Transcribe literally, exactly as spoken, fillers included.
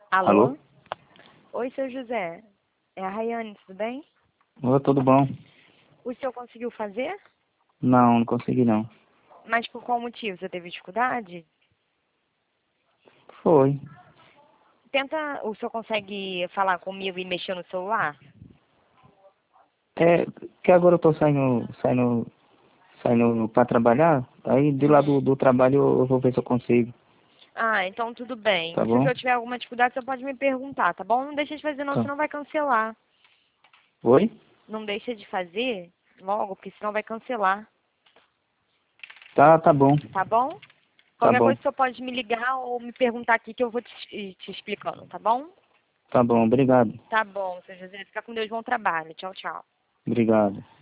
Alô? Alô? Oi, seu José. É a Rayane, tudo bem? Oi, tudo bom? O senhor conseguiu fazer? Não, não consegui não. Mas por qual motivo? Você teve dificuldade? Foi. Tenta, o senhor consegue falar comigo e mexer no celular? É que agora eu tô saindo, saindo, saindo pra trabalhar, aí de lá do, Uhum. do trabalho eu vou ver se eu consigo, Ah, então tudo bem. tá Se o bom? senhor tiver alguma dificuldade, você pode me perguntar, tá bom? Não deixa de fazer não, Tá. senão vai cancelar. Oi? Não deixa de fazer logo, porque senão vai cancelar, Tá, tá bom, tá bom? tá Qualquer bom, coisa o senhor pode me ligar ou me perguntar aqui que eu vou te, te explicando, tá bom? tá bom, obrigado, Tá bom, seu José. Fica com Deus, bom trabalho. Tchau, tchau. obrigado.